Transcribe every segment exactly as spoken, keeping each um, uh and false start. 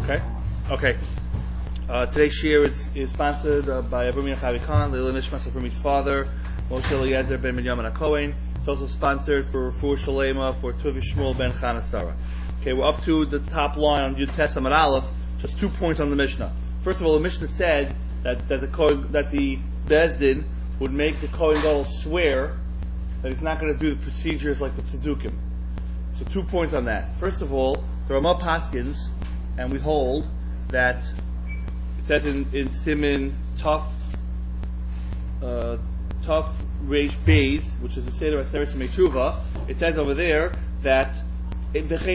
Okay? Okay. Uh, today's shir is, is sponsored uh, by Avram Chavi Khan, Leila Nishmas Avram's father, Moshe Eliezer ben Binyamin HaKohen. It's also sponsored for Refuah Shalema for Tuvi Shmuel ben Chana Sarah. Okay, we're up to the top line on Yud Tes Amud Aleph. Just two points on the Mishnah. First of all, the Mishnah said that, that the Kohen, that the Bezdin would make the Kohen Gadol swear that he's not going to do the procedures like the Tzedukim. So two points on that. First of all, the Ramah Paskins, and we hold that it says in, in Siman Tuf uh, Tuf Reish Beis, which is the Seder of Teres Mechuva, it says over there that don't make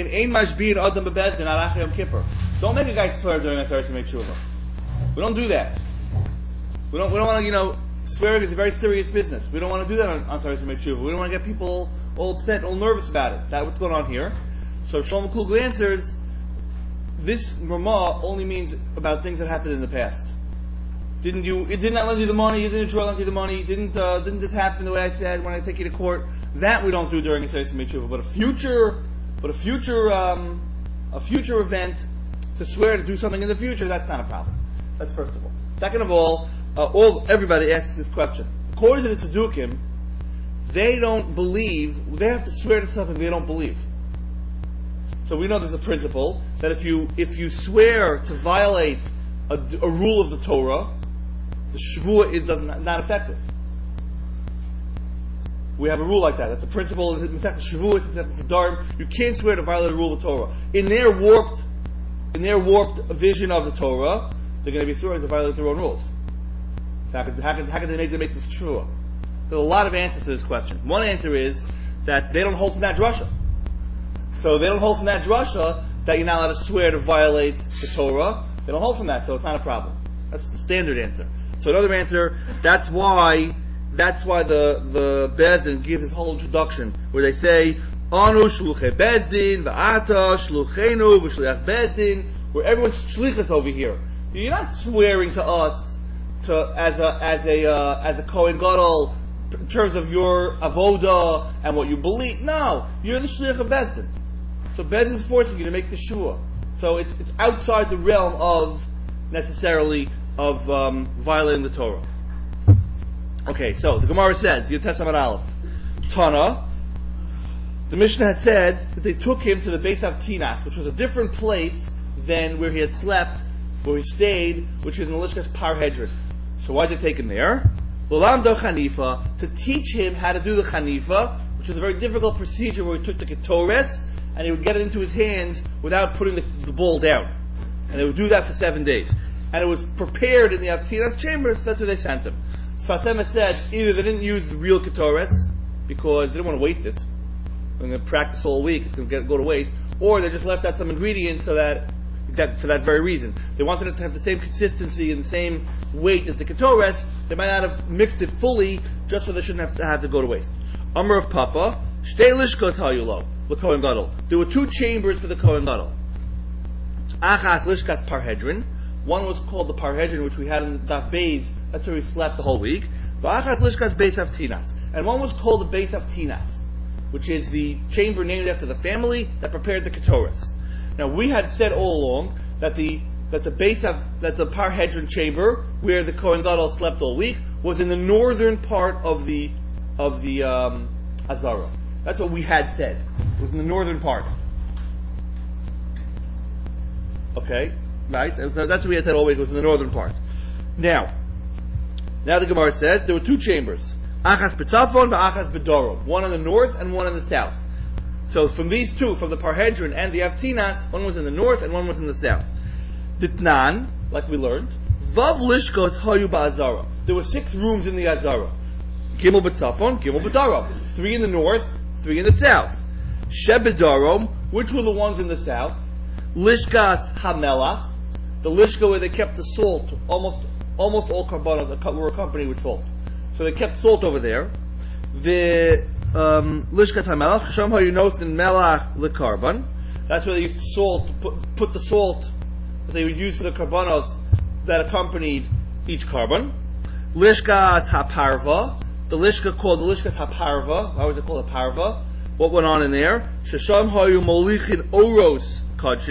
a guy swear during a Teres Mechuva. We don't do that. We don't. We don't want to, you know, swearing is a very serious business. We don't want to do that on, on Teres Mechuva. We don't want to get people all upset, all nervous about it. That's what's going on here. So Shlomo Kluger answers, this Ramah only means about things that happened in the past. Didn't you? It did not lend you the money. You didn't try to lend you the money. Didn't uh, didn't this happen the way I said when I take you to court? That we don't do during a Teres Mechuva. But a future, but a future, um, a future event to swear to do something in the future, that's not a problem. That's first of all. Second of all, uh, all everybody asks this question. According to the Tzedukim, they don't believe. They have to swear to something they don't believe. So we know there's a principle that if you if you swear to violate a, a rule of the Torah, the shvuah is doesn't not effective. We have a rule like that. That's a principle in Masechet Shavuot, Masechet Nedarim. You can't swear to violate a rule of the Torah. In their warped, in their warped vision of the Torah, they're going to be swearing to violate their own rules. So how can, how can, how can they make them make this true? There's a lot of answers to this question. One answer is that they don't hold from that drasha. So they don't hold from that drasha that you're not allowed to swear to violate the Torah. They don't hold from that, so it's not a problem. That's the standard answer. So another answer, that's why that's why the the Bezdin gives this whole introduction where they say Anu shluchei Bezdin, va'ata shluchenu v'shliach Bezdin, where everyone's shlichus over here. You're not swearing to us to as a as a uh, as a Kohen Gadol in terms of your avoda and what you believe. No, you're the shliach of Bezdin. So Bezdin's forcing you to make the shua. So it's it's outside the realm of necessarily of um, violating the Torah. Okay, so the Gemara says, Yud Tes Amud Aleph, Tana, the Mishnah had said that they took him to the Beis Avtinas, which was a different place than where he had slept, where he stayed, which was in the Lishkas Parhedron. So why did they take him there? L'lamdo Chanifa, to teach him how to do the Chanifa, which was a very difficult procedure where he took the Ketores, and he would get it into his hands without putting the, the ball down. And they would do that for seven days. And it was prepared in the Avtinas chambers, that's where they sent him. Sfas Emes said either they didn't use the real Ketores because they didn't want to waste it. They're going to practice all week, it's going to get, go to waste. Or they just left out some ingredients so that, that for that very reason. They wanted it to have the same consistency and the same weight as the Ketores. They might not have mixed it fully just so they shouldn't have to have to go to waste. Amar of Papa, Shtei Lishkos Hayulo, the Kohen Gadol. There were two chambers for the Kohen Gadol. Achas Lishkas Parhedron. One was called the Parhedron, which we had in the Daf Beis. That's where we slept the whole week. V'achas Lishkas Beis Avtinas. And one was called the Beis Avtinas, which is the chamber named after the family that prepared the Ketores. Now we had said all along that the that the Beis of that the Parhedron chamber, where the Kohen Gadol slept all week, was in the northern part of the of the um, Azara. That's what we had said. It was in the northern part. Okay. Right? That's what we had said all week, it was in the northern part. Now, now the Gemara says there were two chambers. Achas b'tzafon v'achas b'dorom. One in the north and one in the south. So from these two, from the Parhedron and the Avtinas, one was in the north and one was in the south. Ditnan, like we learned, Vav lishkos hayu ba'azara. There were six rooms in the Azara. Gimel b'tzafon, Gimel b'dorom. Three in the north, three in the south. Sheb b'dorom, which were the ones in the south? Lishkas hamelach. The lishka where they kept the salt, almost almost all karbanos were accompanied with salt. So they kept salt over there. The lishkat hamelach, sham hayunos in melach lekarban. That's where they used to salt, put, put the salt that they would use for the karbanos that accompanied each carbon. Lishkas haparva, the lishka called the lishkas haparva. Why was it called a parva? What went on in there? Shasham hayu molichin oros kachim.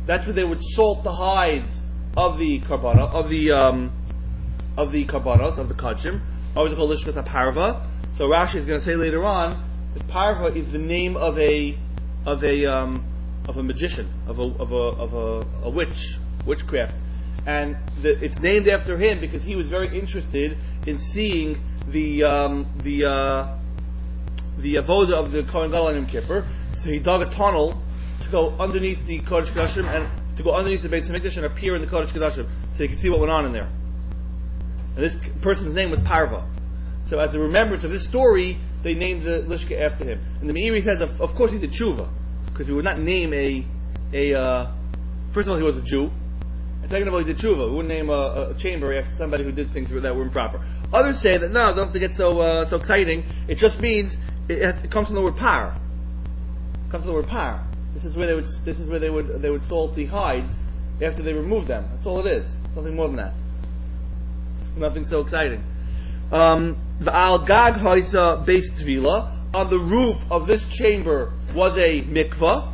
That's where they would salt the hides of the karbana, of the um, of the karbanos, of the kachim. Always called Lishkat HaParva. So Rashi is going to say later on that Parva is the name of a of a um, of a magician, of a of a of a, a witch, witchcraft, and the, it's named after him because he was very interested in seeing the um, the uh, the avoda of the Kohen Gadol on Yom Kippur. So he dug a tunnel to go underneath the Kodesh Kodashim and to go underneath the Beit Hamikdash and appear in the Kodesh Kodashim, so he could see what went on in there. And this person's name was Parva. So as a remembrance of this story, they named the Lishka after him. And the Meiri says, of, of course he did tshuva, because he would not name a, a uh, first of all he was a Jew, and second of all he did tshuva. He wouldn't name a, a chamber after somebody who did things that were improper. Others say that, no, don't have to get so uh, so exciting. It just means, it, has, it comes from the word par. It comes from the word par. This is where they would, this is where they would, they would salt the hides after they removed them. That's all it is. Nothing more than that. Nothing so exciting. Um, the al gag haisa base tvila, on the roof of this chamber was a mikvah.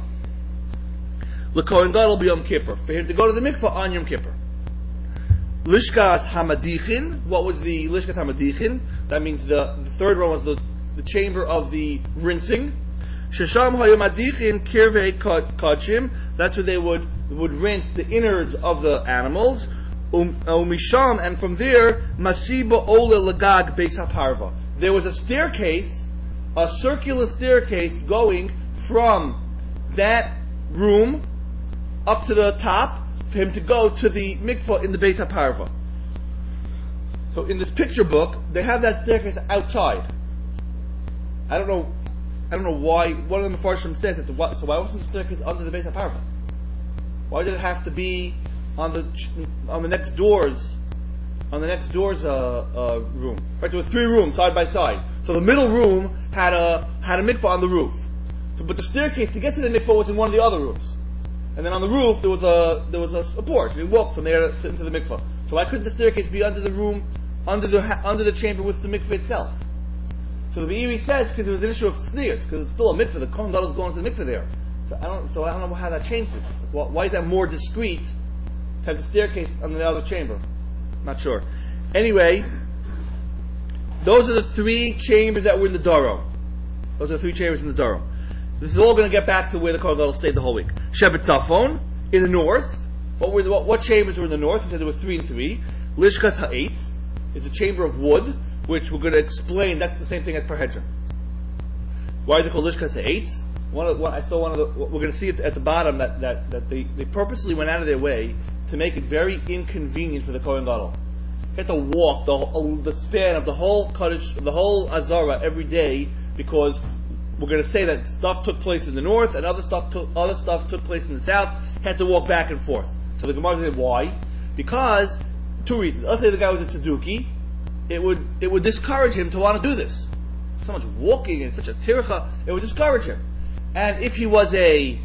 L'kohen gadol b'yom kippur, for him to go to the mikvah on Yom Kippur. Lishkat hamadichin, what was the lishkat hamadichin? That means the, the third one was the, the chamber of the rinsing. Shesham hayamadichin kirvei kachim, that's where they would would rinse the innards of the animals. Umisham, and from there, Masiba Ole Lagag Beis HaParva. There was a staircase, a circular staircase going from that room up to the top for him to go to the mikvah in the Beis HaParva. So in this picture book, they have that staircase outside. I don't know, I don't know why. One of the Mefarshim said that. The, so why wasn't the staircase under the Beis HaParva? Why did it have to be on the on the next doors, on the next doors uh, uh, room? Right, there were three rooms side by side. So the middle room had a had a mikvah on the roof, so, but the staircase to get to the mikvah was in one of the other rooms. And then on the roof there was a there was a, a porch. You walked from there to, into the mikvah. So why couldn't the staircase be under the room, under the under the chamber with the mikvah itself? So the Meiri says because it was an issue of tznius, because it's still a mikvah. The Kohen Gadol is going to the mikvah there. So I don't so I don't know how that changed it. Why, why is that more discreet? Have the staircase on the other chamber. Not sure. Anyway, those are the three chambers that were in the Doron. Those are the three chambers in the Doron. This is all going to get back to where the Kohen Gadol stayed the whole week. Shevet Tzafon, in the north. What were the, what, what chambers were in the north? We said there were three and three. Lishkat Ha'etz is a chamber of wood, which we're going to explain. That's the same thing as Parhedron. Why is it called Lishkat Ha'etz? One of, one, I saw one of the. We're going to see it at the bottom that, that, that they, they purposely went out of their way to make it very inconvenient for the Kohen Gadol. He had to walk the the span of the whole Kaddish, the whole Azara every day, because we're going to say that stuff took place in the north and other stuff took other stuff took place in the south. He had to walk back and forth. So the Gemara said, why? Because two reasons. Let's say the guy was a tzedukah, it would it would discourage him to want to do this. So much walking and such a tircha, it would discourage him. And if he was a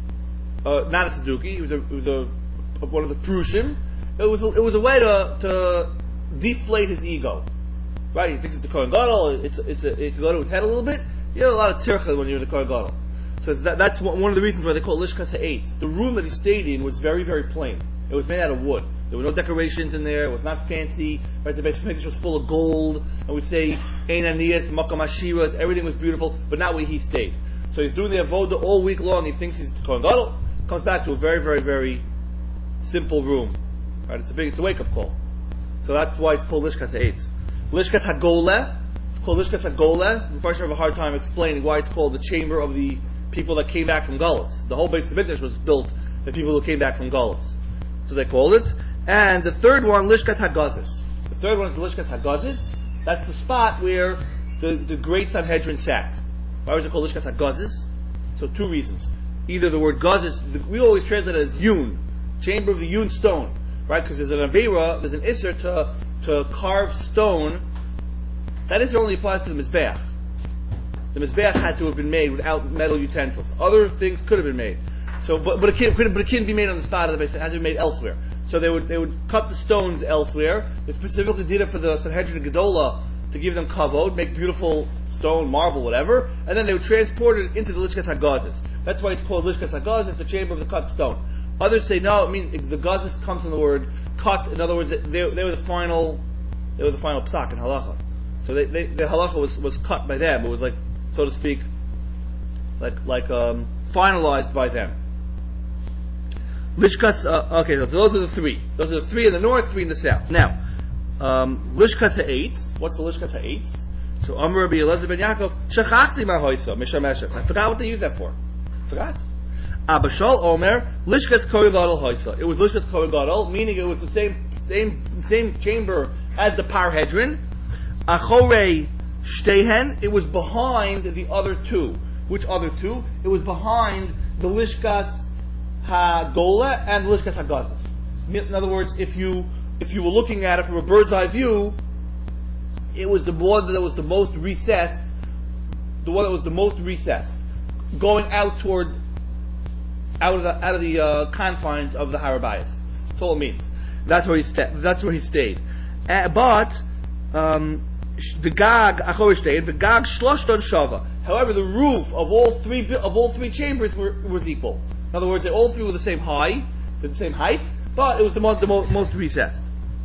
uh, not a tzedukah, he was a he was a one of the Prushim, it was a, it was a way to to deflate his ego, right? He thinks it's the Kohen Gadol. It's it's a, it can go to his head a little bit. You have a lot of tircha when you're the Kohen Gadol. So that, that's one of the reasons why they call it Lishkas Ha'etz. The room that he stayed in was very very plain. It was made out of wood. There were no decorations in there. It was not fancy. Right? The Beis Hamikdash was full of gold, and we say Ein Aniyas, Makam Ashiras. Everything was beautiful, but not where he stayed. So he's doing the avoda all week long. He thinks he's the Kohen Gadol. Comes back to a very very very simple room, right? It's a big, it's a wake-up call. So that's why it's called Lishkas Ha'etz. Lishkas HaGola, it's called Lishkas HaGola. We first have a hard time explaining why it's called the chamber of the people that came back from Galus. The whole Beis Hamikdash was built by people who came back from Galus. So they called it. And the third one, Lishkas HaGazis. The third one is the Lishkas HaGazis. That's the spot where the, the great Sanhedrin sat. Why was it called Lishkas HaGazis? So two reasons. Either the word Gazis, we always translate it as Yun, chamber of the Yun stone, right? Because there's an Avera, there's an Isser to, to carve stone. That Isser only applies to the Mizbeach. The Mizbeach had to have been made without metal utensils. Other things could have been made. So, but, but it can't, but it can't be made on the spot of the base. It had to be made elsewhere. So they would, they would cut the stones elsewhere. They specifically did it for the Sanhedrin Gedola to give them kavod, make beautiful stone, marble, whatever, and then they would transport it into the Lishkas HaGazis. That's why it's called Lishkas HaGazis, it's the chamber of the cut stone. Others say no, it means the gazis comes from the word cut. In other words, they, they were the final, they were the final psak in halacha. So they, they, the halacha was, was cut by them. It was like, so to speak, like like um, finalized by them. Lishkas. Uh, okay, so those are the three. Those are the three in the north, three in the south. Now, um, Lishkas ha'etz. What's the Lishkas ha'etz? So Amar Rabbi Elazar ben Yaakov, shachachti ma'hoisa mishameshes. I forgot what to use that for. Forgot. Abashal Omer Lishkas Kori Gadol Hoisa. It was Lishkas Kori Gadol, meaning it was the same same same chamber as the Parhedron. Achorei Shtehen. It was behind the other two. Which other two? It was behind the Lishkas HaGola and the Lishkas HaGazas. In other words, if you if you were looking at it from a bird's eye view, it was the one that was the most recessed, the one that was the most recessed, going out toward, out of the out of the uh, confines of the Harabayas. That's all it means. That's where he sta- That's where he stayed. Uh, but um, the Gag Achor stayed. The Gag Shloshton Shava. However, the roof of all three of all three chambers were, was equal. In other words, they all three were the same high, the same height, but it was the most the most, most recessed.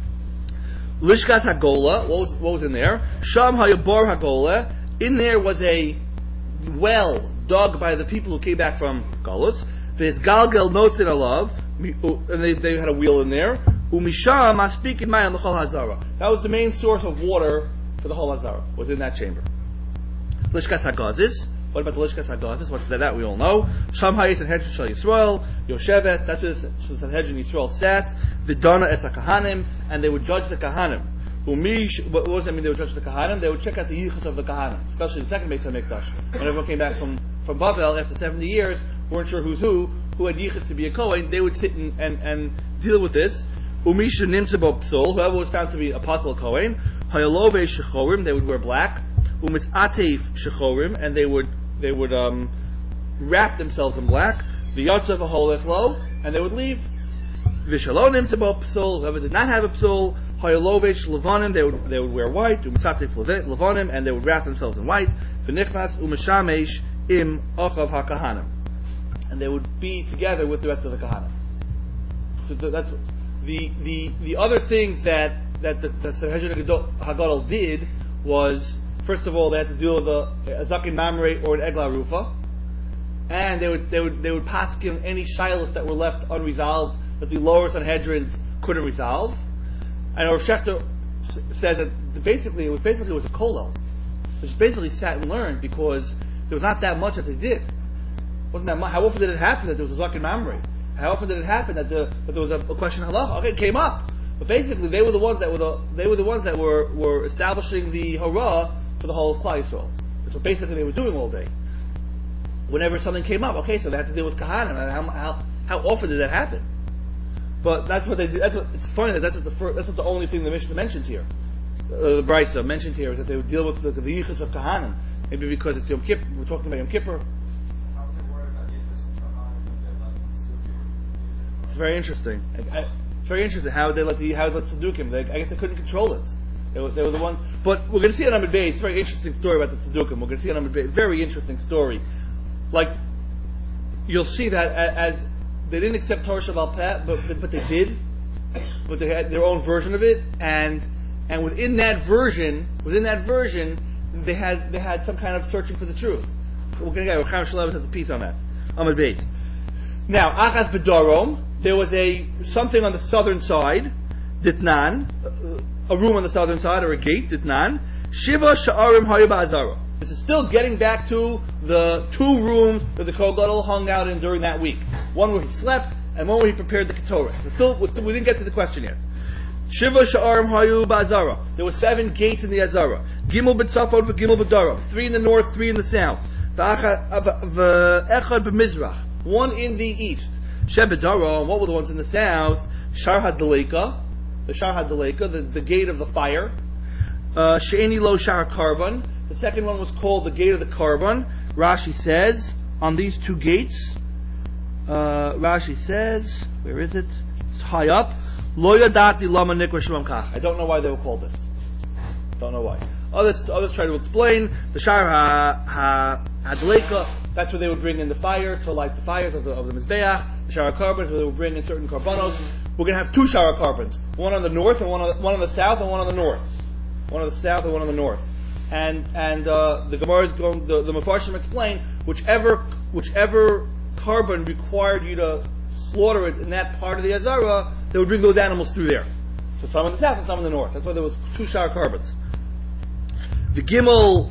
Lishkas Hagola, what was, what was in there? Sham Hayabor Hagola. In there was a well dug by the people who came back from Galus. Viz Galgal Notzin Alav, and they, they had a wheel in there. Umisham Aspik in Mayan L'chol Hazara. That was the main source of water for the whole Hazara, was in that chamber. Lishkas Hagazis. What about the Lishkas Hagazis? What's that? That we all know. Sham Hayis and Hedron Shal Yisrael, Yosheves, that's where the Sanhedrin Yisrael sat. Vidana Es HaKahanim, and they would judge the Kahanim. Umish, what does that mean they would judge the Kahanim? They would check out the yichus of the Kahanim, especially the second Beis HaMikdash. When everyone came back from, from Bavel after seventy years, weren't sure who's who, who had yichus to be a Kohen, they would sit and, and, and deal with this. Umisha Nimtzebo Psol, whoever was found to be apostle Kohen, Hayalove Shechorim, they would wear black. Umis Atef Shechorim, and they would they would um, wrap themselves in black. V'yotzav Aholech Lo, and they would leave. V'shalonim Tzebo Psol, whoever did not have a Psol, Hayalovech Levanim, they would they would wear white. Umisatef Levanim, and they would wrap themselves in white. V'nichnas Umishamesh Im Ochav HaKahanim, and they would be together with the rest of the Kahanim. So that's the the the other things that that the, that Sanhedrin Hagadol did was, first of all, they had to deal with a Zakin Mamre or an Egla Rufa, and they would they would they would pass him any shiloh that were left unresolved that the lower Sanhedrins couldn't resolve. And Rav Shechter says that basically it was basically it was a kolel. They just basically sat and learned because there was not that much that they did. Wasn't that much? How often did it happen that there was a Zakin Mamre? How often did it happen that, the, that there was a, a question of halacha? Okay, it came up, but basically they were the ones that were the, they were the ones that were, were establishing the hara for the whole of Klal Yisrael. That's what basically they were doing all day. Whenever something came up, okay, so they had to deal with kahanim. And how, how how often did that happen? But that's what they did. That's what, it's funny that that's what the first, that's what the only thing the Mishnah mentions here. Uh, the Brisa mentions here is that they would deal with the, the yichus of kahanim. Maybe because it's Yom Kippur. We're talking about Yom Kippur. It's very interesting. I, I, it's very interesting how they let the how they let Tzedukim. They, I guess they couldn't control it. They were, they were the ones. But we're going to see it on Amud Beis. It's a very interesting story about the Tzedukim. We're going to see it on Amud Beis. Very interesting story. Like you'll see that as they didn't accept Torah Sheval Peh, but but they did. But they had their own version of it, and and within that version, within that version, they had they had some kind of searching for the truth. We're going to get Chaim Shalev has a piece on that. Amud Beis. Now, Achaz B'Darom, there was a something on the southern side, Ditnan, a room on the southern side, or a gate, Ditnan. Shiva Sha'arim Hayu Ba'azara. This is still getting back to the two rooms that the Kohen Gadol hung out in during that week. One where he slept, and one where he prepared the Ketorah. Still, we didn't get to the question yet. Shiva Sha'arim Hayu Ba'azara. There were seven gates in the Azara. Gimel B'Tzafon v'Gimel B'Darom. Three in the north, three in the south. V'Echad B'Mizrach. One in the east. Shebedaro, what were the ones in the south? Shar HaDaleka, the Shar HaDaleka, the, the gate of the fire. Uh, She'eni Lo Shar Karban. The second one was called the gate of the Karban. Rashi says, on these two gates, uh, Rashi says, where is it? It's high up. Lo Yadati Lama Nikra Shemam Kach. I don't know why they were called this. Don't know why. Others, others try to explain. The Shar HaDaleka That's where they would bring in the fire to light the fires of the, of the Mizbeach, the shower carbons, where they would bring in certain carbonos. We're going to have two shower carbons, one on the north and one on the, one on the south and one on the north. One on the south and one on the north. And and uh, the Gemara is going, the, the Mefarshim explain, whichever whichever carbon required you to slaughter it in that part of the Azara, they would bring those animals through there. So some in the south and some in the north. That's why there was two shower carbons. The Gimel,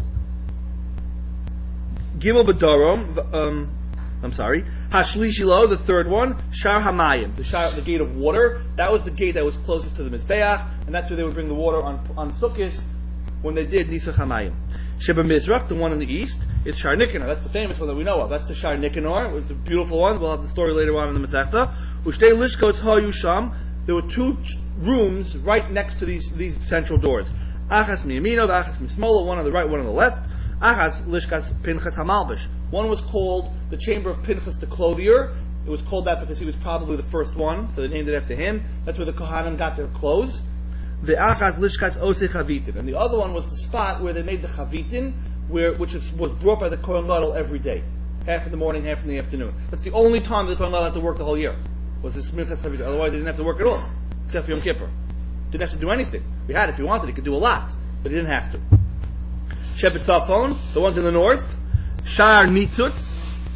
Gimel B'darom, um, I'm sorry, Hashlishilo, the third one, Shar Hamayim, the shar, the gate of water. That was the gate that was closest to the Mizbeach, and that's where they would bring the water on on Sukkot when they did Nisuch Hamayim. Sheba Mizrach, the one in the east, is Shar Nicanor. That's the famous one that we know of. That's the Shar Nicanor. It was the beautiful one. We'll have the story later on in the Masechta. Ushtei Lishkot Hayu Sham. There were two rooms right next to these these central doors. Achas Miyamino, Achas Mismola, one on the right, one on the left. Achas Lishkas Pinchas Hamalbish. One was called the chamber of Pinchas the clothier. It was called that because he was probably the first one, so they named it after him. That's where the Kohanim got their clothes. The Achas Lishkas Osei Chavitin. And the other one was the spot where they made the Chavitin, where, which is, was brought by the Kohen Gadol every day. Half in the morning, half in the afternoon. That's the only time the Kohen Gadol had to work the whole year. Was this Minchas Chavitin. Otherwise they didn't have to work at all. Except for Yom Kippur. Didn't have to do anything. We had, if he wanted, he could do a lot. But he didn't have to. Shepet Tzafon, the ones in the north. Shar Nitzutz.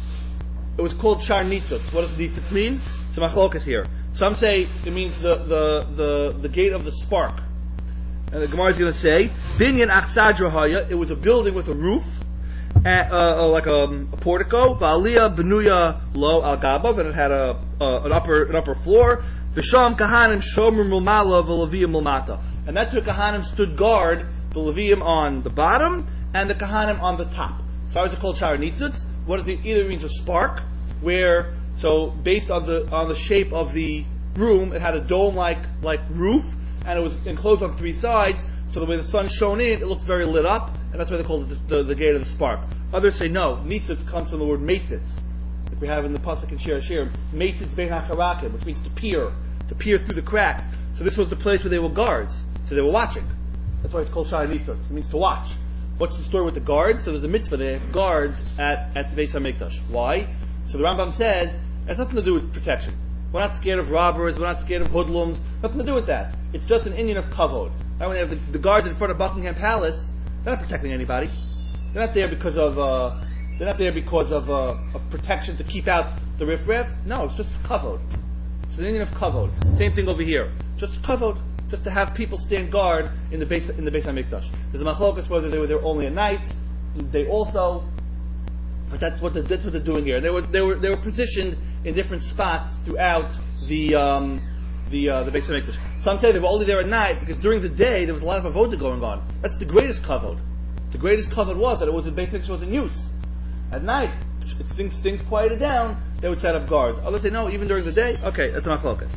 It was called Shar Nitzutz. What does Nitzutz mean? It's a machlokas here. Some say it means the, the, the, the gate of the spark. And the Gemara is going to say, Binyan Achsadra Haya, it was a building with a roof, uh, uh, like a, a portico, Va'aliyah Benuya Lo Al Gabav, and it had a, uh, an upper an upper floor. V'sham Kahanim Shomer Mulmala V'Leviyim Mulmata. And that's where Kahanim stood guard, the Leviyim on the bottom, and the Kahanim on the top. So how is it called Shar Nitzutz? What does it either means a spark, where, so based on the on the shape of the room, it had a dome-like like roof, and it was enclosed on three sides, so the way the sun shone in, it looked very lit up, and that's why they called it the, the, the gate of the spark. Others say no, Nitzutz comes from the word Meitzitz, like we have in the Pasuk in Shir Hashirim, Meitzitz Bein HaCharakim, which means to peer, to peer through the cracks. So this was the place where they were guards, so they were watching. That's why it's called Shar Nitzutz, it means to watch. What's the story with the guards? So there's a mitzvah, they have guards at, at the Beis HaMikdash. Why? So the Rambam says, it has nothing to do with protection. We're not scared of robbers, we're not scared of hoodlums, nothing to do with that. It's just an Indian of kavod. Now when they have the, the guards in front of Buckingham Palace, they're not protecting anybody. They're not there because of, uh, they're not there because of, uh, of protection to keep out the riffraff. No, it's just kavod. It's an Indian of kavod. Same thing over here. Just kavod. Just to have people stand guard in the Beis, in the Beis HaMikdash. There's a machlokas whether they were there only at night. They also, but that's what, the, that's what they're doing here. They were, they were, they were positioned in different spots throughout the, um, the, uh, the Beis HaMikdash. Some say they were only there at night because during the day there was a lot of avodah going on. That's the greatest kavod. The greatest kavod was that it was the Beis HaMikdash was in use. At night, if things, things quieted down, they would set up guards. Others say no, even during the day. Okay, that's a machlokas.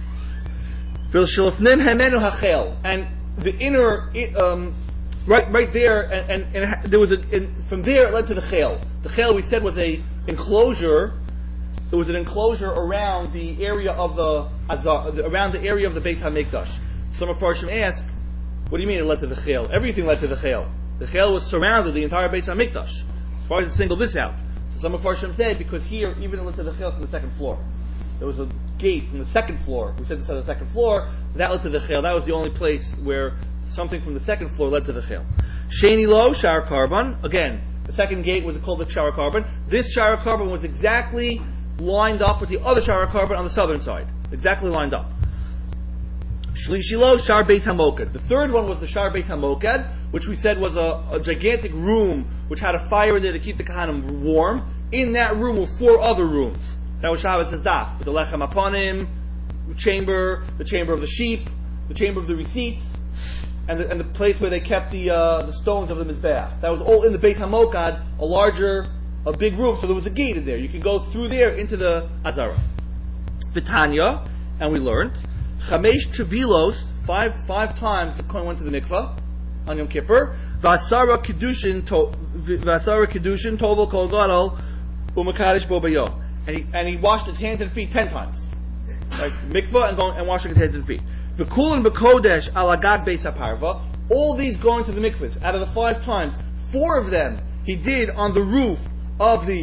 And the inner, um, right, right there, and, and, and there was a, and from there it led to the chel. The chel we said was a enclosure. There was an enclosure around the area of the azar, around the area of the Beis Hamikdash. Some of Farshim ask, "What do you mean it led to the chel? Everything led to the chel. The chel was surrounded the entire Beis Hamikdash. Why does it single this out?" So some of Farshim say because here even it led to the chel from the second floor. There was a gate from the second floor. We said this on the second floor. That led to the chel. That was the only place where something from the second floor led to the chel. Sheni lo shar carbon. Again, the second gate was called the shower carbon. This shower carbon was exactly lined up with the other shower carbon on the southern side. Exactly lined up. Shlishi lo shar beis hamoked. The third one was the shar beis hamoked, which we said was a, a gigantic room which had a fire in there to keep the kahanim warm. In that room were four other rooms. That was Shabbos says daf. With the lechem aponim, chamber, the chamber of the sheep, the chamber of the receipts, and the, and the place where they kept the uh, the stones of the mizbeach. That was all in the Beit Hamokad, a larger, a big room. So there was a gate in there. You could go through there into the Azara. Vitanya, and we learned chamesh trevilos, five five times the Kohen went to the mikvah on Yom Kippur. Vasara kedushin, vasara kedushin tovel kol gadol umakadosh bo bayo. And he, and he washed his hands and feet ten times. Like mikvah and going and washing his hands and feet. V'kulan b'kodesh alagag beis haparva. All these going to the mikvahs. Out of the five times, four of them he did on the roof of the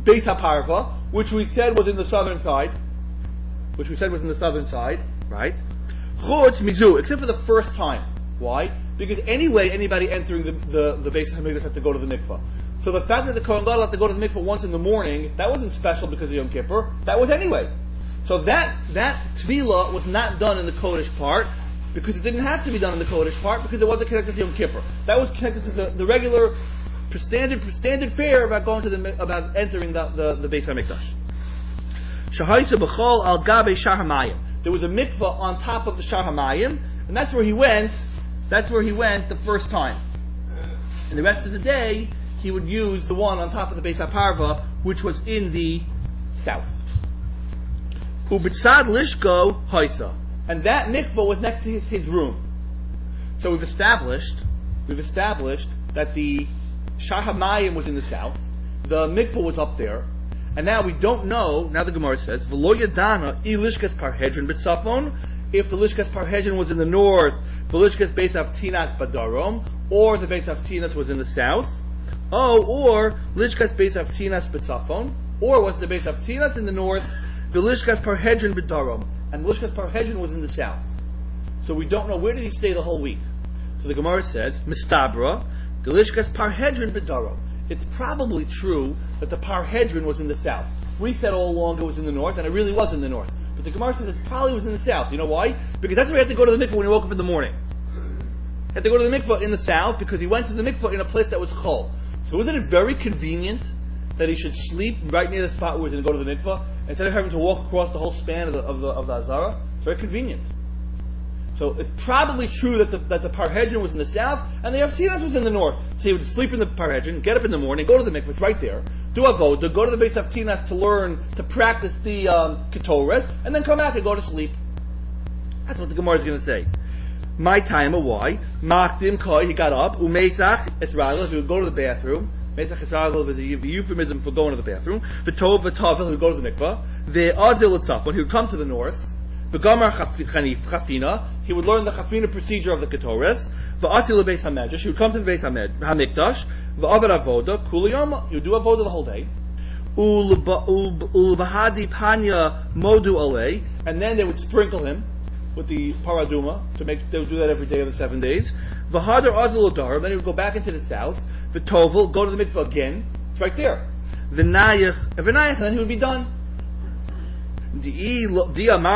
Beis HaParva, which we said was in the southern side, which we said was in the southern side, right? Chutz mizu, except for the first time. Why? Because anyway, anybody entering the, the, the Beis HaMikdash had to go to the mikvah. So the fact that the Kohen Gadol had to go to the mikvah once in the morning, that wasn't special because of Yom Kippur. That was anyway. So that, that tefillah was not done in the Kodesh part, because it didn't have to be done in the Kodesh part, because it wasn't connected to Yom Kippur. That was connected to the, the regular, standard, standard fare about going to the, about entering the, the, the Beis HaMikdash. Shahaisa b'chol al gabe Shar HaMayim. There was a mikvah on top of the Shar HaMayim, and that's where he went, that's where he went the first time. And the rest of the day, he would use the one on top of the Beis HaParva, which was in the south. Ubitzad lishko haisa. And that mikvah was next to his, his room. So we've established, we've established that the Shar HaMayim was in the south, the mikvah was up there, and now we don't know, now the Gemara says, V'lo yadana I lishkas parhedron b'tzafon, if the lishkas parhedron was in the north, the lishkas beis avtinas b'darom, or the beis avtinas was in the south, oh, or lishkas beis avtinas b'tzafon, or was the beis avtinas in the north, the lishkas parhedron b'darom, and lishkas parhedron was in the south. So we don't know, where did he stay the whole week? So the Gemara says, Mistabra, the lishkas parhedron b'darom. It's probably true that the Parhedron was in the south. We said all along it was in the north, and it really was in the north. But the Gemara says it probably was in the south. You know why? Because that's where he had to go to the mikvah when he woke up in the morning. He had to go to the mikvah in the south because he went to the mikvah in a place that was chol. So isn't it very convenient that he should sleep right near the spot where he's going to go to the mikvah instead of having to walk across the whole span of the of the, of the Azara? It's very convenient. So it's probably true that the that the Parhedron was in the south and the Avtinas was in the north. So he would sleep in the Parhedron, get up in the morning, go to the mikvah, it's right there, do avodah, go to the Beis Avtinas to learn, to practice the um, Ketores, and then come back and go to sleep. That's what the Gemara is going to say. My time, or why? Makdim koi, he got up, umeisach esragel, he would go to the bathroom. Meisach esragel is a euphemism for going to the bathroom. V'tov v'tavil, he would go to the mikvah. Ve'azil etzafon, he would come to the north. V'gamar chafina, he would learn the chafina procedure of the Ketores. V'asil beis hamedrash, he would come to the Beis Hamikdash. V'avad avoda kuliyama, he would do avoda the whole day. Ulbahadi panya modu alei, and then they would sprinkle him with the paraduma to make. They would do that every day of the seven days. V'hadar azil odar, then he would go back into the south. V'tovel, go to the mikvah again. It's right there. V'nayach, v'nayach, and then he would be done. Because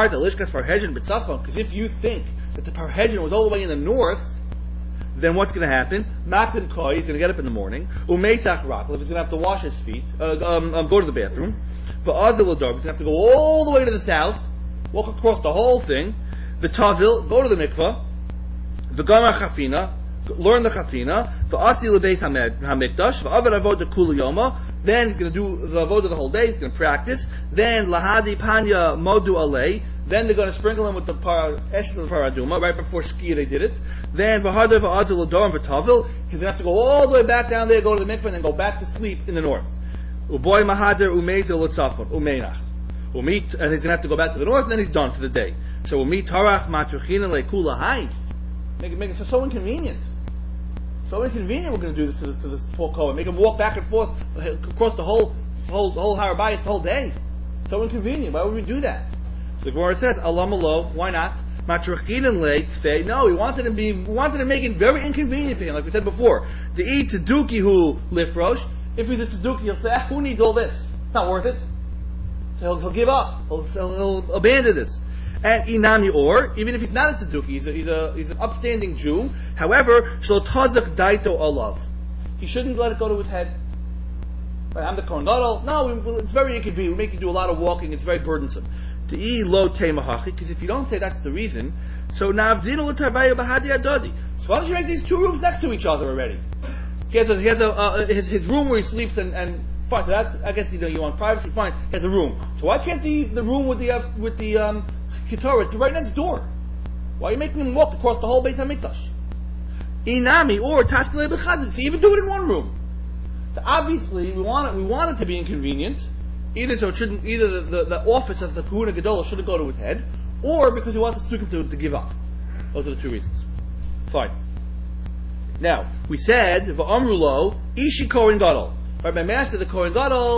if you think that the Parhedron was all the way in the north, then what's going to happen? Makdim koi, he's going to get up in the morning. Umeisach raklev, he's going to have to wash his feet, uh, um, um, go to the bathroom. V'azil odar, he's going to have to go all the way to the south, walk across the whole thing. V'tavil, go to the mikvah. V'gamar chafina, learn the chafina. V'asi lebeis hamikdash. V'avad avoda kula yoma. Then he's going to do the avoda the whole day. He's going to practice. Then lahadi panya modu alei. Then they're going to sprinkle him with the par, esh of the paraduma. Right before Shkia they did it. Then v'hadav v'azil ador v'tavil. He's going to have to go all the way back down there, go to the mikvah, and then go back to sleep in the north. Uboy mahader umeizil l'tzafon umeinach. Umit, and he's going to have to go back to the north, and then he's done for the day. So umit tarach matruchina le'kula hai. Make it, make it so, so inconvenient. So inconvenient. We're going to do this to the, to this poor Kohen. Make him walk back and forth across the whole, whole, whole Har Bayit the whole day. So inconvenient. Why would we do that? So the Gemara says, Alam alo, why not? Matrachinin le tfei. No, we wanted to be, we wanted to make it very inconvenient for him, like we said before. To eat tzeduki hu lifrosh. If he's a tzeduki, he'll say, ah, who needs all this? It's not worth it. So he'll, he'll give up. He'll, he'll, he'll abandon this. And inami or, even if he's not a tzeduki, he's, a, he's, a, he's an upstanding Jew. However, shlo tazak daito alav. He shouldn't let it go to his head. Right, I'm the Kohen Gadol. No, we, it's very inconvenient. We make you do a lot of walking. It's very burdensome. To e lo teimahachi, because if you don't say that's the reason, so navdino l'tarbayu bahadi adodi. So why don't you make these two rooms next to each other already? He has, a, he has a, uh, his, his room where he sleeps and, and fine. So that's, I guess, you know, you want privacy, fine. He has a room. So why can't the, the room with the, uh, with the, um, Ketores be right next door? Why are you making him walk across the whole Beis Hamikdash? Inami or Tashkele b'chazit. So even do it in one room. So obviously we want it, we want it to be inconvenient. Either so it shouldn't, either the, the, the office of the Kahuna Gedolah shouldn't go to his head, or because he wants the Tzdukim to, to give up. Those are the two reasons. Fine. Now, we said, V'amru lo, Ishi Kohen Gadol. Right, my master, the Kohen Gadol,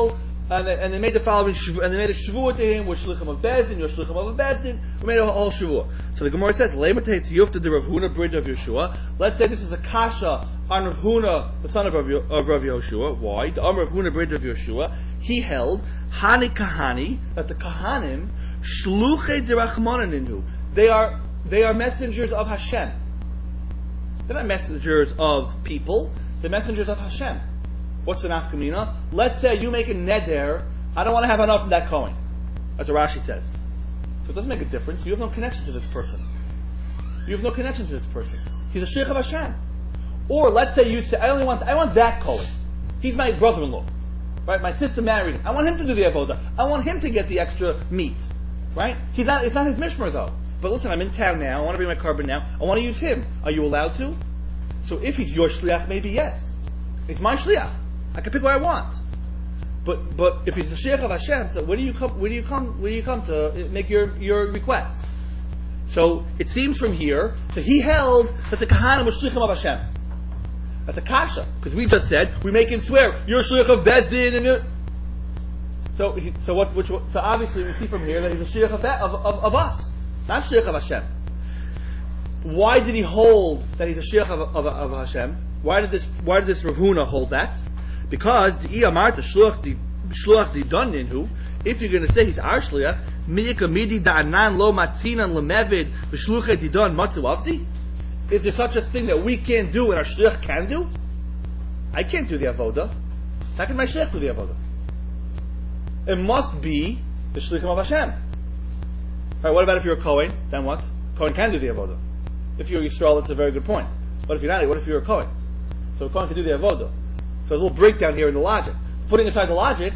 and they, and they made the following shvu, and they made a shvuah to him, we're shlichim of Bezdin, you're shlichim of a Bezdin, we made a whole shvuah. So the Gemara says, Lematei tiyufta de Rav Huna brid of Yeshua. Let's say this is a kasha on Rav Huna, the son of Rav, of Rav Yehoshua. Why? The Amr of Huna brid of Yeshua, he held, Hani Kahani, that the Kahanim, shluchei de Rachmanininu, they are, they are messengers of Hashem. They're not messengers of people, they're messengers of Hashem. What's the nafkamina? Let's say you make a neder, I don't want to have enough from that coin. That's what Rashi says. So it doesn't make a difference. You have no connection to this person. You have no connection to this person. He's a sheikh of Hashem. Or let's say you say, I only want, I want that coin. He's my brother-in-law. Right? My sister married him. I want him to do the avodah. I want him to get the extra meat. Right? He's not, it's not his mishmar though. But listen, I'm in town now, I want to bring my carbon now, I want to use him. Are you allowed to? So if he's your shliach, maybe yes. It's my shliach. I can pick what I want. But but if he's the sheikh of Hashem, so where do you come? Where do you come? Where do you come to make your your request? So it seems from here that he held that the kahanim was shlichim of Hashem. That's a kasha, because we just said we make him swear you're shlich of Bezdin and you're. So he, so what? Which so obviously we see from here that he's a shlich of, of, of, of us, not shlich of Hashem. Why did he hold that he's a shlich of, of, of Hashem? Why did this? Why did this Rav Huna hold that? Because the Iyamart, the Shluach, the Shluach, the Daninhu, if you're going to say he's our Shliach, Miyaka Midi Da'anan Lo Matzinan Lemevid, V'Shluchet Didan Matzu Avdi? Is there such a thing that we can't do and our Shliach can do? I can't do the Avodah. How can my Shliach do the Avodah? It must be the Shlichim of Hashem. Alright, what about if you're a Kohen? Then what? Kohen can do the Avodah. If you're Yisrael, that's a very good point. But if you're not, what if you're a Kohen? So a Kohen can do the Avodah. So there's a little breakdown here in the logic. Putting aside the logic.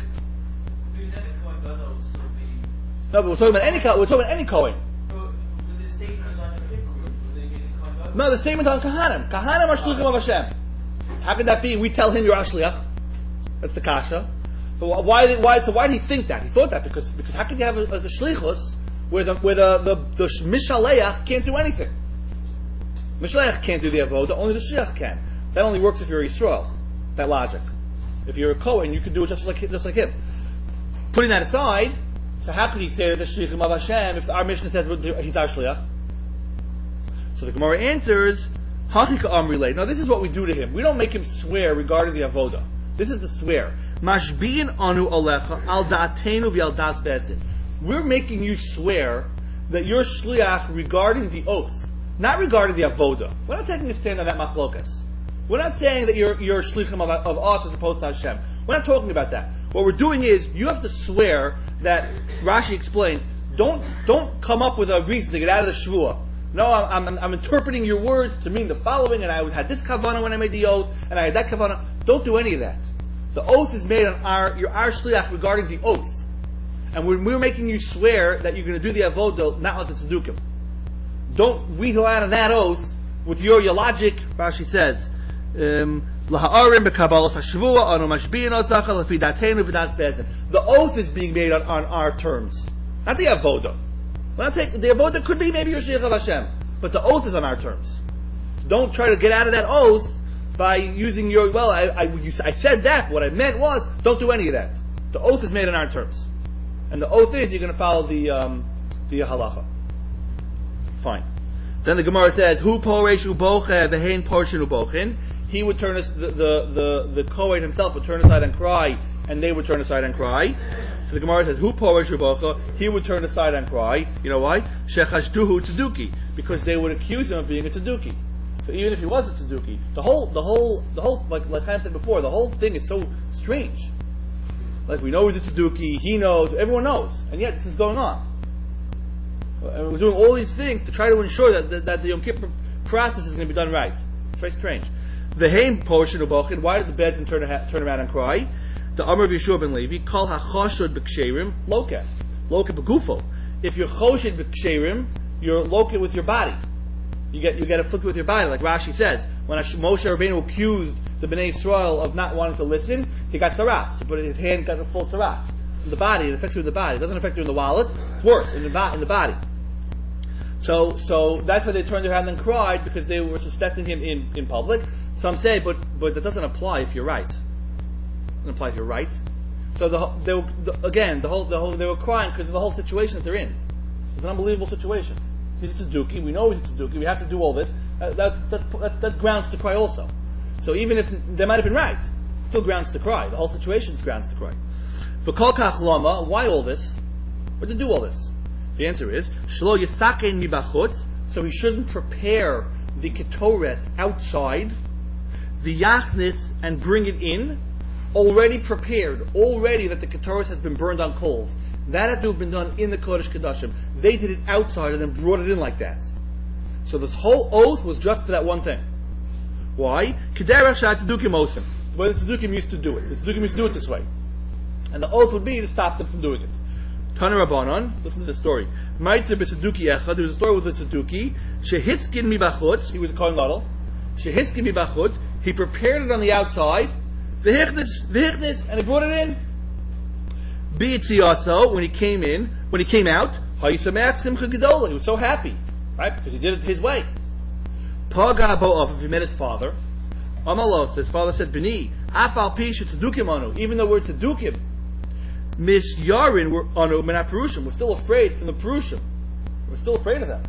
No, but we're talking about any we're talking about any Kohen. No, the statement's on Kahanim. Kahanim are shluchim of Hashem. How could that be? We tell him you're Ashliach. That's the kasha. But why? Why? So why did he think that? He thought that because because how could you have a, a, a shlichus where the where the the, the mishaleach can't do anything? Mishaleach can't do the avodah. Only the shliach can. That only works if you're Yisrael. That logic. If you're a Kohen, you can do it just like just like him. Putting that aside, so how could he say that the shlichim of Hashem if our Mishnah says he's our shliach? So the Gemara answers, Hakika Amrilei. Now this is what we do to him. We don't make him swear regarding the avodah. This is the swear. Mashbiin anu alecha al da'atenu v'al das bezdin. We're making you swear that you're shliach regarding the oath, not regarding the avodah. We're not taking a stand on that machlokas. We're not saying that you're, you're shlichim of, of us as opposed to Hashem. We're not talking about that. What we're doing is, you have to swear that, Rashi explains, don't, don't come up with a reason to get out of the shvuah. No, I'm, I'm, I'm interpreting your words to mean the following, and I had this kavanah when I made the oath, and I had that kavanah. Don't do any of that. The oath is made on our, your our shliach regarding the oath. And we're, we're making you swear that you're going to do the avodah, not let the tzedukah. Don't wheedle out of that oath with your, your logic, Rashi says, Um, the oath is being made on, on our terms, not the avodah. We're not taking, the avodah could be maybe your sheikh of Hashem, but the oath is on our terms. So don't try to get out of that oath by using your well. I, I, you, I said that. What I meant was don't do any of that. The oath is made on our terms, and the oath is you're going to follow the um, the halacha. Fine. Then the Gemara says, "Hu poreshu boche behein porshenu bochin." He would turn us, the, the, the, the Kohen himself would turn aside and cry, and they would turn aside and cry. So the Gemara says, Hu poreshu bocha, he would turn aside and cry. You know why? Shechashtuhu tzeduki, because they would accuse him of being a tzeduki. So even if he was a tzeduki, the whole, the whole, the whole, like, like I said before, the whole thing is so strange. Like we know he's a tzeduki, he knows, everyone knows, and yet this is going on. And we're doing all these things to try to ensure that, that, that the Yom Kippur process is going to be done right. It's very strange. The Haim portion of Bochin, why did the Bezdin turn, turn around and cry? The Amr of Yeshua ben Levi, Kol HaChoshod B'Ksherim, Loka. Loka B'Gufo. If you're Choshod B'Ksherim, you're Loka with your body. You get you get afflicted with your body, like Rashi says. When Moshe Rabbeinu accused the Bnei Yisrael of not wanting to listen, he got tzarath. But his hand got a full tzarath. In the body, it affects you in the body. It doesn't affect you in the wallet. It's worse, in the, in the body. So, so that's why they turned around and cried, because they were suspecting him in, in public. Some say, but but that doesn't apply if you're right. It doesn't apply if you're right. So the, they were, the, again, the whole, the whole, they were crying because of the whole situation that they're in. It's an unbelievable situation. He's a tzduki. We know he's a tzduki. We have to do all this. Uh, that's, that's, that's, that's grounds to cry also. So even if they might have been right, still grounds to cry. The whole situation is grounds to cry. For kol kach lama, why all this? Why to do all this? The answer is shlo yisaken mibachutz. So he shouldn't prepare the ketores outside, the yachnis, and bring it in, already prepared, already that the ketores has been burned on coals. That had to have been done in the Kodesh Kodashim. They did it outside and then brought it in like that. So this whole oath was just for that one thing. Why? Kederach Tzedukim Osim. The way the Tzedukim used to do it. The Tzedukim used to do it this way. And the oath would be to stop them from doing it. Tana Rabbanon, listen to the story. Ma'itze b'Tzeduki Echad, there was a story with the Tzeduki. Shehiskin mibachutz, he was a Kohen Gadol. Shehiskin mibachutz, he prepared it on the outside. V'hichnis, v'hichnis, and he brought it in. B'yitziyaso, when he came in, when he came out, hayisameach simcha gedola, he was so happy, right? Because he did it his way. Paga bo'af, if he met his father. Amalos, his father said, B'ni, afal pisha tzedukim anu, even though we're tzedukim, Miss Yarin, we're anu menat perushim, we're still afraid from the perushim. We're still afraid of them.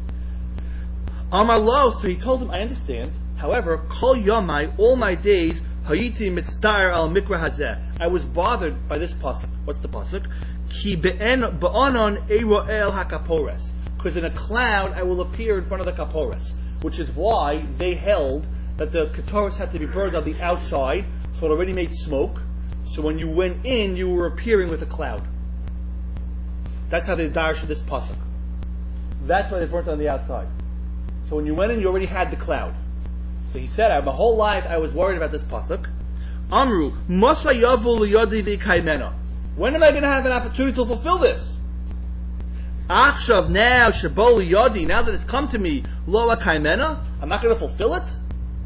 Amalos, so he told him, I understand. However, kol yomai, all my days, Hayiti mitzdair al mikra hazeh. I was bothered by this pasuk. What's the pasuk? Ki be'en ba'anon eroel hakapores. Because in a cloud I will appear in front of the kapores. Which is why they held that the ketores had to be burned on the outside, so it already made smoke. So when you went in, you were appearing with a cloud. That's how they darshed this pasuk. That's why they burnt on the outside. So when you went in, you already had the cloud. So he said, my whole life I was worried about this pasuk. Amru, Masa yavu liyadi v'kaimena. When am I going to have an opportunity to fulfill this? Achshav, now, shabol liyadi, now that it's come to me, loa kaimena, I'm not going to fulfill it?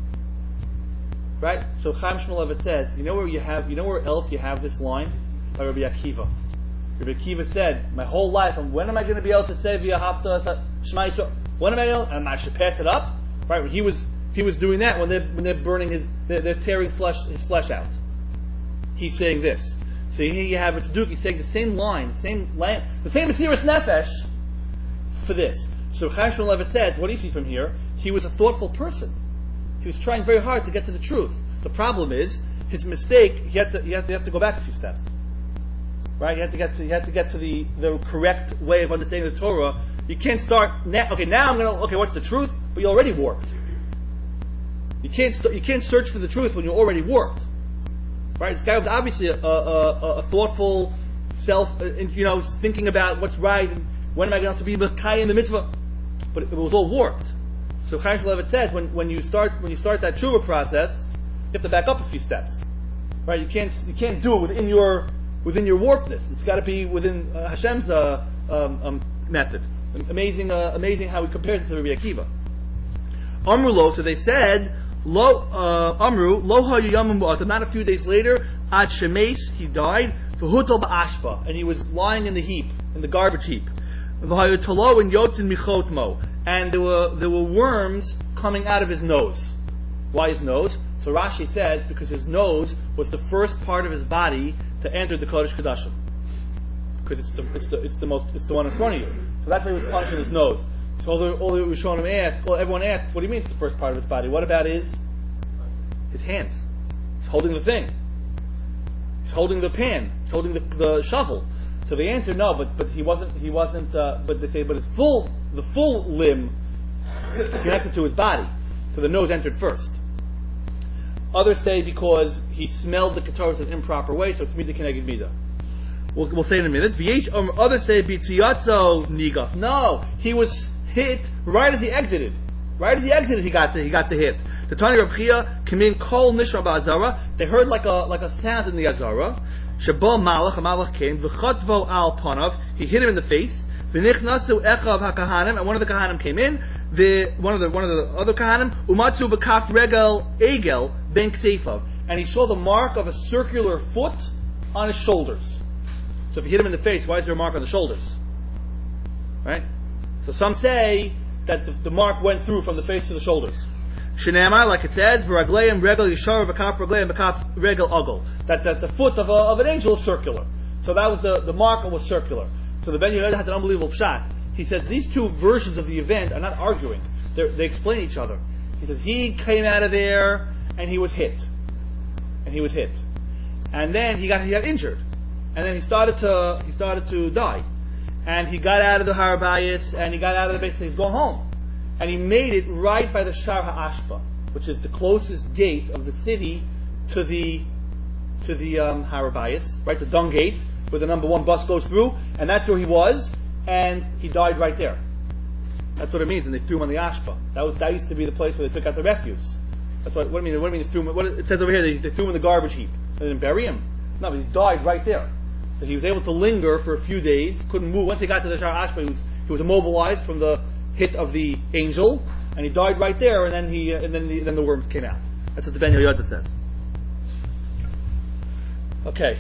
Right? So Chaim Shmulevitz says, you know where you have, you know where else you have this line? By Rabbi Akiva. Rabbi Akiva said, my whole life, when am I going to be able to say v'ahavta Shema Yisrael? When am I able, and I should pass it up? Right? When he was He was doing that when they're when they're burning his, they're, they're tearing flesh his flesh out. He's saying this. So here you have a tzeduk. He's saying the same line, the same line, the same mesiras nefesh for this. So Chaim Shmulevitz says, what do you see from here? He was a thoughtful person. He was trying very hard to get to the truth. The problem is his mistake. He had to he had to, he had to go back a few steps. Right? You have to get to you have to get to the, the correct way of understanding the Torah. You can't start now. Okay, now I'm gonna. Okay, what's the truth? But you already warped. You can't st- you can't search for the truth when you're already warped, right? This guy was obviously a, a, a, a thoughtful, self, uh, you know, thinking about what's right and when am I going to be mekayim in the mitzvah, but it, it was all warped. So Chaim Shmulevitz says when, when you start when you start that tshuva process, you have to back up a few steps, right? You can't you can't do it within your within your warpedness. It's got to be within uh, Hashem's uh, um, um, method. Amazing, uh, amazing how he compares it to Rabbi Akiva. Amrulo, so they said. Lo uh, Amru Lo Hayamim Ba'atam. Not a few days later, Ad Shemes, he died. V'hutal ba'ashpa, and he was lying in the heap, in the garbage heap. V'hayotalo and Yotzin Michotmo, and there were there were worms coming out of his nose. Why his nose? So Rashi says because his nose was the first part of his body to enter the Kodesh Kodashim, because it's the it's the it's the most it's the one in front of you. So that's why he was punching his nose. So all the all the Rishonim asked, well, everyone asked, what do you mean it's the first part of his body? What about his his hands? He's holding the thing. He's holding the pan. He's holding the, the shovel. So the answer, no, but but he wasn't he wasn't. Uh, but they say, but his full the full limb connected to his body. So the nose entered first. Others say because he smelled the ketores in an improper way, so it's midah keneged midah. We'll, we'll say in a minute. V'yesh um, others say b'tziyatzo nigaf. No, he was hit right as he exited. Right as he exited, he got the he got the hit. The Tani Reb Chia came in kol nishma ba'azara. They heard like a like a sound in the azara. Shabal malach, a malach came. V'chatvo al panav. He hit him in the face. V'nichnasu echav hakahanim, and one of the kahanim came in. The one of the one of the other kahanim umatzu b'kaf regel egel ben kseifav, and he saw the mark of a circular foot on his shoulders. So if you hit him in the face, why is there a mark on the shoulders? Right? So some say that the, the mark went through from the face to the shoulders. Shenamar, like it says, v'ragleim regel yishar v'kaf ragleim v'kaf regel ogel. That that the foot of a, of an angel is circular. So that was the the marker was circular. So the Ben Yehuda has an unbelievable pshat. He says these two versions of the event are not arguing. They're, they explain each other. He says he came out of there and he was hit, and he was hit, and then he got he got injured, and then he started to he started to die, and he got out of the Har Bayis and he got out of the base. He's going home, and he made it right by the Shar HaAshpa, which is the closest gate of the city to the to the um, Har Bayis, right, the dung gate where the number one bus goes through, and that's where he was, and he died right there. That's what it means, and they threw him on the Ashpa. That was that used to be the place where they took out the refuse. That's what. What do you mean? What do you mean they threw him? What it says over here? They, they threw him in the garbage heap. They didn't bury him. No, but he died right there. So he was able to linger for a few days. Couldn't move. Once he got to the Shar Ashpa, he was he was immobilized from the hit of the angel, and he died right there. And then he uh, and then the, then the worms came out. That's what the Ben Yehuda says. Okay.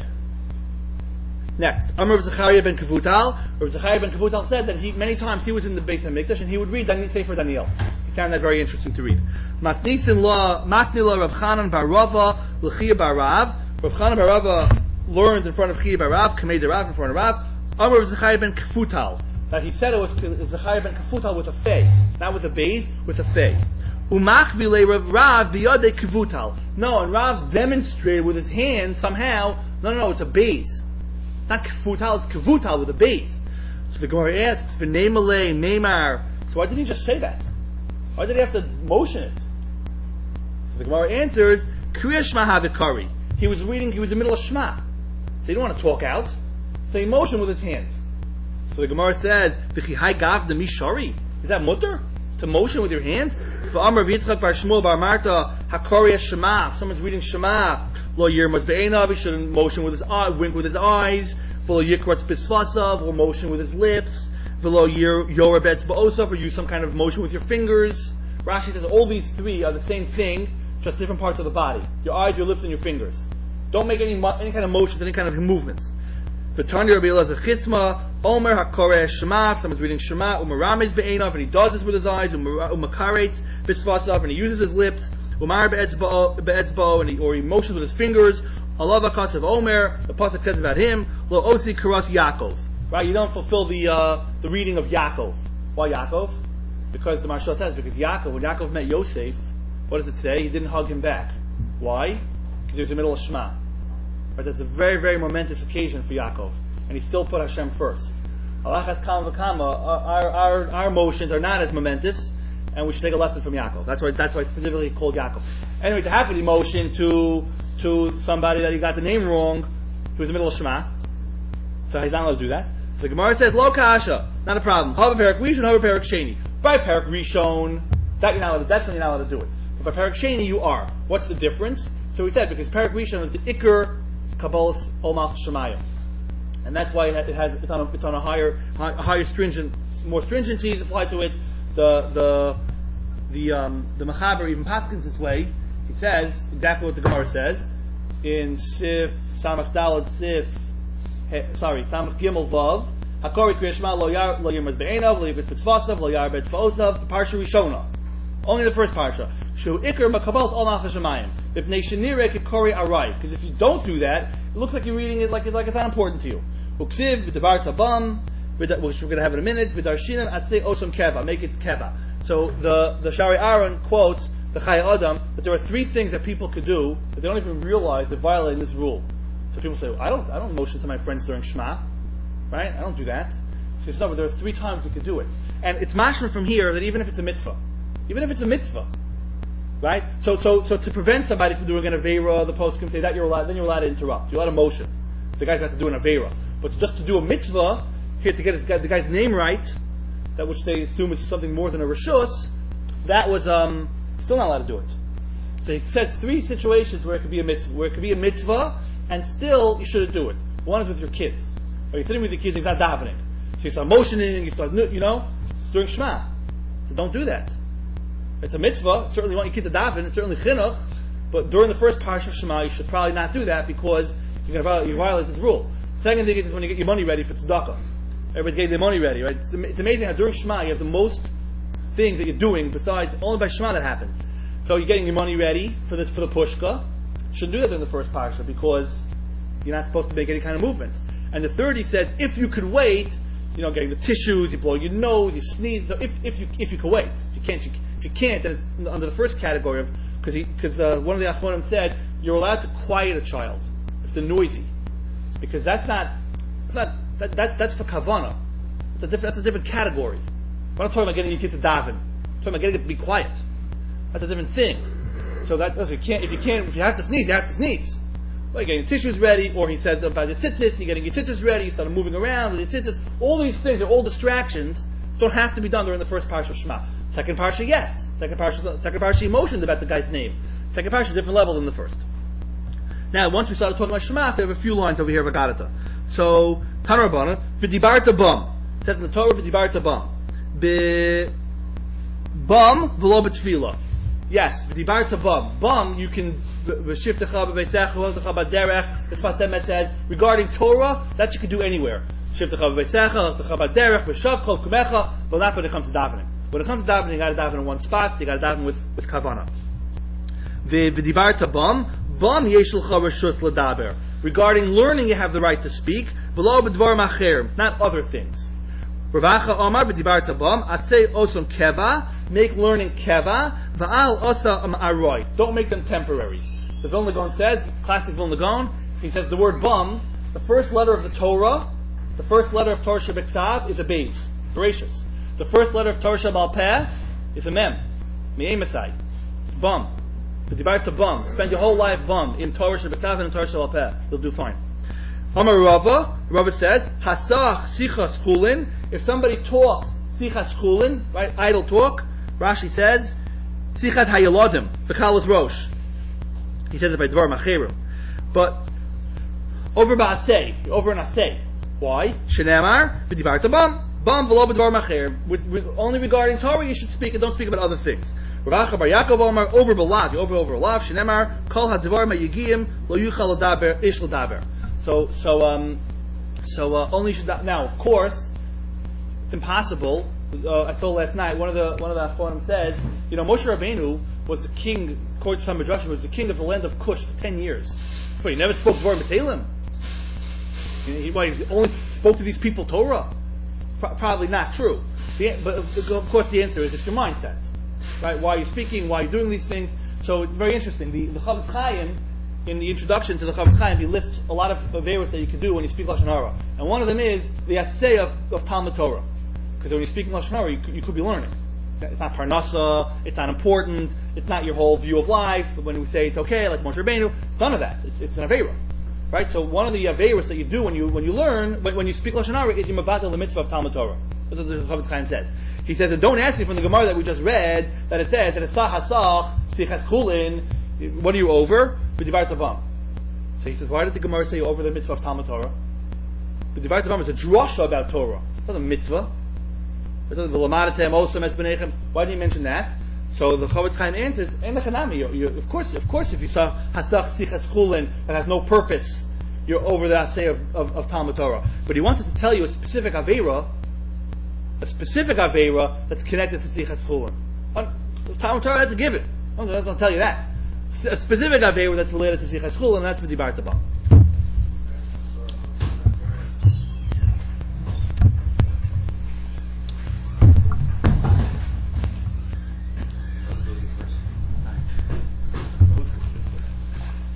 Next, Amr Zechariah ben Kavutal. Rav Zechariah ben Kavutal said that he many times he was in the Beit HaMikdash and he would read Dan- Sefer Daniel. He found that very interesting to read. Masnisin la Masni la Rav Chanan bar Rava l'Chia bar Rav. Rav Chanan bar Rava learned in front of Chia bar Rav, Kamei de Rav in front of Rav. Amr Zechariah ben Kavutal. That he said it was Zechariah ben Kavutal with a fei, not with a beis, with a fei. Umach v'le Rav Rav biyade Kavutal. No, and Rav's demonstrated with his hand somehow. No, no, no, it's a beis. Not kavutal, it's kavutal with a base. So the Gemara asks, v'neimale, neimar. So why didn't he just say that? Why did he have to motion it? So the Gemara answers, kriya shma havikari. He was reading, he was in the middle of shma. So he didn't want to talk out. So he motioned with his hands. So the Gemara says, v'chi hai gav de mishari. Is that mutter? To motion with your hands? V'amar v'yitzchak bar Shmuel bar Marta, hakori shema. If someone's reading shema, lo yirmaz be'enav, he shouldn't motion with his eye, wink with his eyes. V'lo yikratz bisfasav, or motion with his lips. V'lo yoreh be'etzba'osav, or use some kind of motion with your fingers. Rashi says all these three are the same thing, just different parts of the body. Your eyes, your lips, and your fingers. Don't make any any kind of motions, any kind of movements. V'tani Rabbi Elazar Chisma, Omer hakoreh shema, if someone's reading shema, umarames be'enav, and he does this with his eyes, umakaretz bisfasav, and he uses his lips, umar be'etzba'o, and he, or he motions with his fingers, alav hakasav of Omer, the pasuk says about him, lo osi karas Yaakov. Right, you don't fulfill the uh, the reading of Yaakov. Why Yaakov? Because the Maharsha says, because Yaakov, when Yaakov met Yosef, what does it say? He didn't hug him back. Why? Because he was in the middle of Shema. Right, that's a very, very momentous occasion for Yaakov. And he still put Hashem first. Alachat kam v'kama, our, our, our motions are not as momentous, and we should take a lesson from Yaakov. That's why that's why it's specifically called Yaakov. Anyway, to happen emotion to to somebody that he got the name wrong, he was in the middle of Shema. So he's not allowed to do that. So the Gemara says, Lo kasha, not a problem. Hava perak rishon, hava perak sheni. By perak rishon, that you're not allowed to, that's when you're not allowed to do it. But by perak sheni, you are. What's the difference? So we said, because perak rishon is the ikr kabbalas olmach shemayim. And that's why it has, it's on a, it's on a higher, a higher stringent, more stringencies applied to it. The, the, the, um, the Mechaber even paskins this way. He says, exactly what the Gemara says, in Sif, Samach Dalad, Sif, he, sorry, Samach Gimel Vav, Hakori Kriya Shema Lo Yar Lo Yirmaz Be'enav Lo Yirmaz B'tzvasav Lo Yar B'tzvaosav, the Parsha Rishona, only the first Parsha. Shu Iker Makabal Al Nafesh Shemayim, B'pnei Shenirek Kori Arai, because if you don't do that, it looks like you're reading it like it's like it's not important to you. Uksiv V'Devar Tabam, which we're going to have in a minute. V'Darshinan Atzei Osam Keva, make it Keva. So the the Shari Aaron quotes the Chaya Adam that there are three things that people could do that they don't even realize they're violating this rule. So people say, I don't I don't motion to my friends during Shema, right? I don't do that. So it's no, but there are three times you could do it, and it's mashma from here that even if it's a mitzvah, even if it's a mitzvah, right? So so so to prevent somebody from doing an avera, the post can say that you're allowed, then you're allowed to interrupt. You're allowed to motion. The guy's got to do an avera, but just to do a mitzvah here to get his, the guy's name right, that which they assume is something more than a reshus, that was um, still not allowed to do it. So he says three situations where it could be a mitzvah, where it could be a mitzvah, and still you shouldn't do it. One is with your kids. Or you're sitting with your kids and he's not davening. So you start motioning, you start, you know, it's during Shema. So don't do that. It's a mitzvah, certainly you want your kid to daven, it's certainly chinuch, but during the first parsha of Shema, you should probably not do that because you're going to violate, you violate this rule. Second thing is when you get your money ready for tzedakah. Everybody's getting their money ready, right? It's, it's amazing how during Shema you have the most things that you're doing besides, only by Shema that happens. So you're getting your money ready for the for the pushka. Shouldn't do that in the first parsha because you're not supposed to make any kind of movements. And the third, he says, if you could wait, you know, getting the tissues, you blow your nose, you sneeze. So if if you if you could wait, if you can't, you, if you can't, then it's under the first category of because he because uh, one of the Achronim said you're allowed to quiet a child if they're noisy, because that's not that's not that, that that's for kavana. It's a different that's a different category. We're not talking about getting your kid to daven. We're talking about getting it to be quiet. That's a different thing. So that if you can't if you can't if you have to sneeze, you have to sneeze. Well, you're getting tissues ready, or he says about your tzitzis, you're getting your tzitzis ready, you start moving around with your tzitzis. All these things are all distractions. Don't have to be done during the first parsha of Shema. Second parsha, yes. Second parsha, second parsha, emotions about the guy's name. Second parsha, different level than the first. Now, once we started talking about Shema, we have a few lines over here of Agadata. So, Tanur Rabbanan, v'dibarta bum. It says in the Torah, v'dibarta bum. Be bum v'lo b'tfila. Yes, v'dibarta bum. Bum, you can v'shiftecha b'beisecha v'ltecha b'derech. The Sfas Emes says regarding Torah, that you can do anywhere. Shiftecha b'beisecha v'ltecha b'derech b'shav kol kumecha, but not when it comes to davening. When it comes to davening, you got to daven in one spot. You got to daven with with kavana. V'dibarta bum. Bum yeshulcha reshus l'daber. Regarding learning, you have the right to speak. V'lo b'dvar macher, not other things. Ravacha Omar v'dibarta bum asay oson keva. Make learning keva. Va'al osa aroy. Don't make them temporary. The Vilna Gaon says, classic Vilna Gaon, he says the word bum, the first letter of the Torah, the first letter of Torah Shebeksav is a beis, gracious. The first letter of Torah Shebal Peh is a mem, me'emasai. It's bum. V'dibarta bum. Spend your whole life bum in Torah Shebeksav and in Torah Shebal Peh. You'll do fine. Amar Rava, Rava says, Hasach sichas chulin. If somebody talks sichas chulin, right, idle talk, Rashi says, sichat hayalodim, v'chalas rosh. He says it by dvar macherim. But over ba'asei, over an asei. Why? Shenemar v'dibarta bam, bam v'lo b'dvar macherim. Only regarding Torah you should speak and don't speak about other things. Ravacha bar Yaakov Omar over b'lav, over over a lav. Shenemar kol hadvar ma'yigiyim lo yuchal l'daber ish l'daber. So so um so uh, only should that, now of course it's impossible. Uh, I saw last night one of the one of the Achronim says, you know, Moshe Rabbeinu was the king, according to some Midrashim, was the king of the land of Cush for ten years. But he never spoke Dvar B'Teilim. He, he, he only spoke to these people Torah. Pro- probably not true. The, but of course, the answer is it's your mindset, right? Why are you speaking? Why are you doing these things? So it's very interesting. The, the Chavetz Chaim, in the introduction to the Chavetz Chaim, he lists a lot of averos that you can do when you speak Lashon Hara, and one of them is the assay of, of Talmud Torah. Because when you speak in Lashon Hara, you, you could be learning. It's not parnasa, it's not important, it's not your whole view of life. When we say it's okay, like Moshe Rabbeinu, none of that. It's, it's an aveira, right? So one of the averas that you do when you when you learn, when, when you speak Lashon Hara, is you mavatel the mitzvah of Talmud Torah. That's what the Chavetz Chaim says. He says, and don't ask me from the Gemara that we just read that it says that it's sah hasach sichas chulin. What are you over? B'dibarta bam. So he says, why did the Gemara say over the mitzvah of Talmud Torah? B'dibarta bam is a drasha about Torah. It's not a mitzvah. Why didn't you mention that? So the Chavetz Chaim answers, of course, of course, if you saw Hasach Sichas Chulin that has no purpose, you're over that say of, of, of Talmud Torah. But he wanted to tell you a specific Aveira, a specific Aveira that's connected to Sichas Chulin. Talmud Torah has to give it. It doesn't tell you that. A specific Aveira that's related to Sichas Chulin, and that's V'dibarta bam.